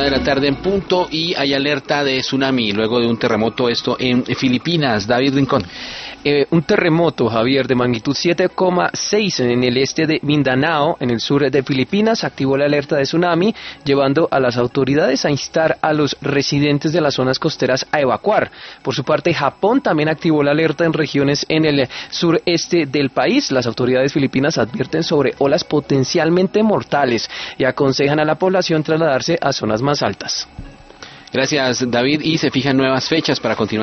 1 de la tarde en punto y hay alerta de tsunami luego de un terremoto, esto en Filipinas. David Rincón. Un terremoto, Javier, de magnitud 7,6 en el este de Mindanao, en el sur de Filipinas, activó la alerta de tsunami, llevando a las autoridades a instar a los residentes de las zonas costeras a evacuar. Por su parte, Japón también activó la alerta en regiones en el sureste del país. Las autoridades filipinas advierten sobre olas potencialmente mortales y aconsejan a la población trasladarse a zonas más altas. Gracias, David, y se fijan nuevas fechas para continuar